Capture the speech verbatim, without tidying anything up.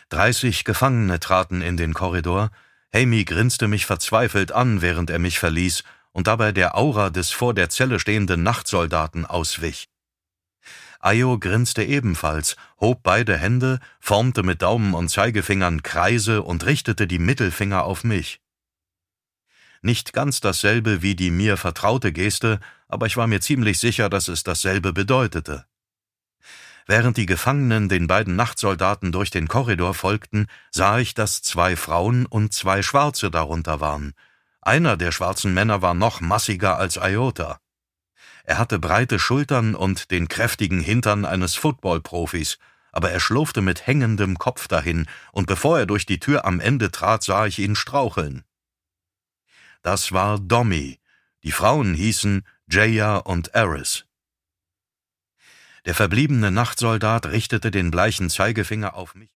Dreißig Gefangene traten in den Korridor. Hamey grinste mich verzweifelt an, während er mich verließ und dabei der Aura des vor der Zelle stehenden Nachtsoldaten auswich. Ayo grinste ebenfalls, hob beide Hände, formte mit Daumen und Zeigefingern Kreise und richtete die Mittelfinger auf mich. Nicht ganz dasselbe wie die mir vertraute Geste, aber ich war mir ziemlich sicher, dass es dasselbe bedeutete. Während die Gefangenen den beiden Nachtsoldaten durch den Korridor folgten, sah ich, dass zwei Frauen und zwei Schwarze darunter waren. Einer der schwarzen Männer war noch massiger als Iota. Er hatte breite Schultern und den kräftigen Hintern eines Football-Profis, aber er schlurfte mit hängendem Kopf dahin, und bevor er durch die Tür am Ende trat, sah ich ihn straucheln. Das war Dommy. Die Frauen hießen Jaya und Eris. Der verbliebene Nachtsoldat richtete den bleichen Zeigefinger auf mich.